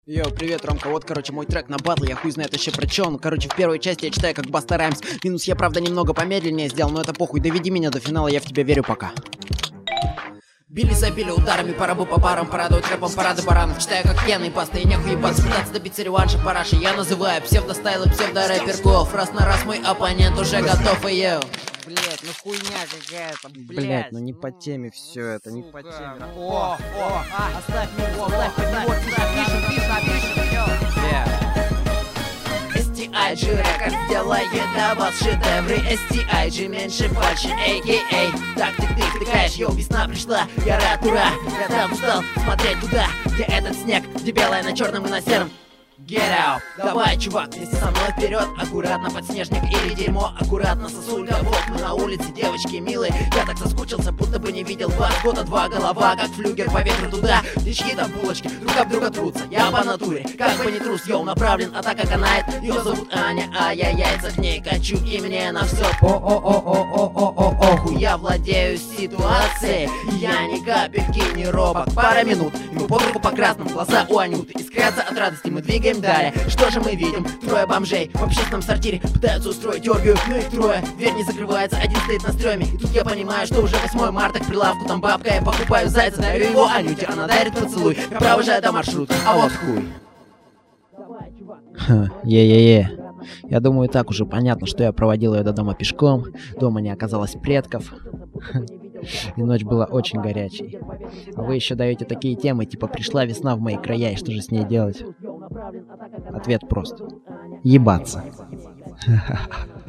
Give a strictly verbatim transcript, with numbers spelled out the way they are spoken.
Йоу, привет, Ромка, вот, короче, мой трек на батл, я хуй знает вообще про чё он. Короче, в первой части я читаю как Баста Раймс. Минус я, правда, немного помедленнее сделал, но это похуй, доведи меня до финала, я в тебя верю пока. Били забили ударами, парабу по парам, порадуют рэпом парады баранов. Читаю как пьяный паста и нехуй ебаться, пытаться добиться реванша параши. Я называю псевдостайл и псевдорэпер голов. Раз на раз мой оппонент уже готов, и йоу. Блять, ну хуйня какая-то, блять. Блять, ну не по теме все это, не по теме. О, о, а, оставь его, оставь его, пишем, пишем, пишем, йоу. эс ти ай джи Records делает для вас шедевры. эс ти ай джи меньше фальши, эй кей эй. Так ты ты втыкаешь, йоу, весна пришла, я рад, ура. Я давно устал смотреть туда, где этот снег, где белое на черном и на сером. Get out! Давай, чувак, вместе со мной вперед. Аккуратно, подснежник или дерьмо. Аккуратно, сосулька, вот мы на улице, девочки милые. Я так соскучился, будто бы не видел вас. Года два, голова, как флюгер по ветру туда. Дички там булочки, друг об друга трутся. Я по натуре, как бы не трус, йоу, направлен, атака канает. Ее зовут Аня, а я яйца к ней качу. И мне на все о-о-о-о-о-о-о-о. Я владею ситуацией, я ни капельки не робок. Пара минут, ему под руку по красному. Глаза у Анюты искрятся от радости, мы двигаем далее. Что же мы видим? Трое бомжей в общественном сортире пытаются устроить оргию, но их трое. Дверь не закрывается, один стоит на стреме. И тут я понимаю, что уже восьмое марта, к прилавку там бабка. Я покупаю зайца, дарю его Анюте, она дарит поцелуй. Я провожаю до маршрута, а вот хуй. Е-е-е. Я думаю, и так уже понятно, что я проводил ее до дома пешком. Дома не оказалось предков. И ночь была очень горячей. А вы еще даете такие темы, типа «Пришла весна в мои края, и что же с ней делать?» Ответ прост. Ебаться.